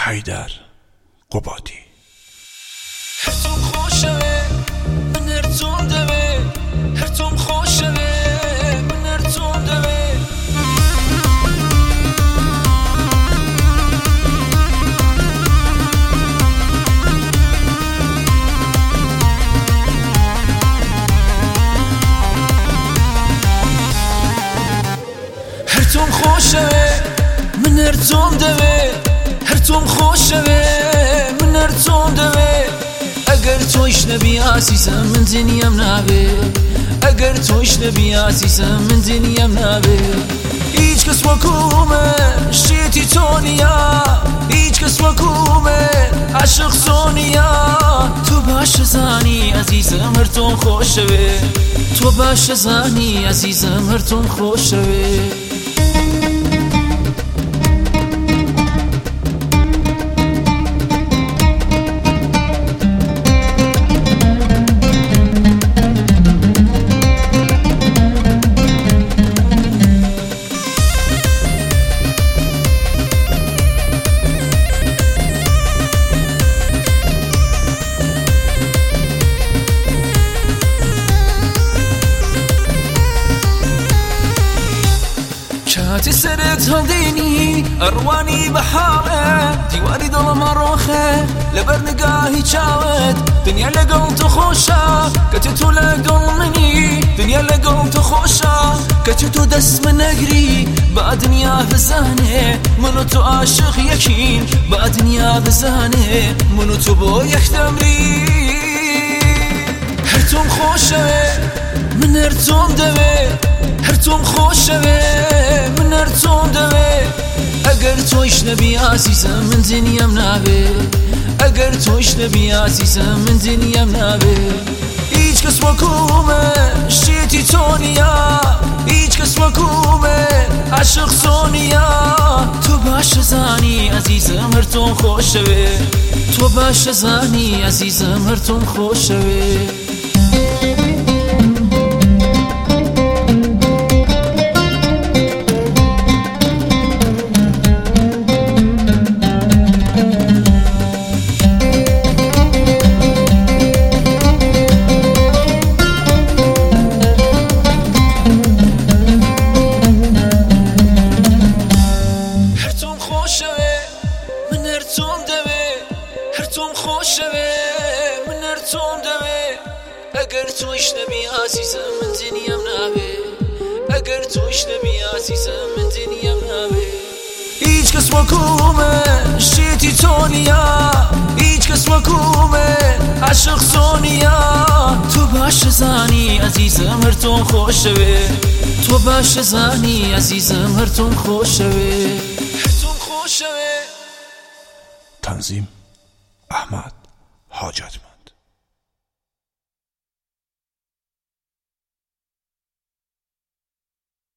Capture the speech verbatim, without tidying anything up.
حیدر قبادی. هرتون خوشوه من هرتون دوه، هرتون خوشوه من هرتون دوه. هرتون خوشوه من هرتون دوه، هرتون خوشوه من هرتون دوه. اگر تویش نبی عزیزم من دنیم نبه، اگر تویش نبی عزیزم من دنیم نبه. هیچ کس وکومه شیتی تونیا، هیچ کس وکومه عشق سونیا. تو باش زانی عزیزم هرتون خوشوه، تو باش زانی عزیزم هرتون خوشوه. كاتي سرت هالديني أرواني بحارة، ديواني ظلم روخة لبر نقاهي شاوت. دنيا لقل تخوشا كتتو لقل مني، دنيا لقل تخوشا كتتو دس من أقري. بعد دنيا فزاني منو تو عاشق يكين، بعد دنيا فزاني منو تو بو يحتمري. هرتون خوشة من هرتون دوه، هرتون خوشوه من هرتون دوه. اگر تویش نبی عزیزم من دنیم نبه، اگر تویش نبی عزیزم من دنیم نبه. هیچ کس وکومه شیتی تونیا، هیچ کس وکومه عشق سونیا. تو باش زانی عزیزم هرتون خوشوه، تو باش زانی عزیزم هرتون خوشوه. هرتون خوشوه من هرتون دوه. اگر تویش نبی عزیزم من دنیم نبه، اگر تویش نبی عزیزم من دنیم نبه. هیچ کس وکومه شیتی تونیا، هیچ کس وکومه عشق سونیا. تو باش زانی عزیزم هرتون خوشوه، تو باش زانی عزیزم هرتون خوشوه، هرتون خوشوه. تنظیم احمد حاجت.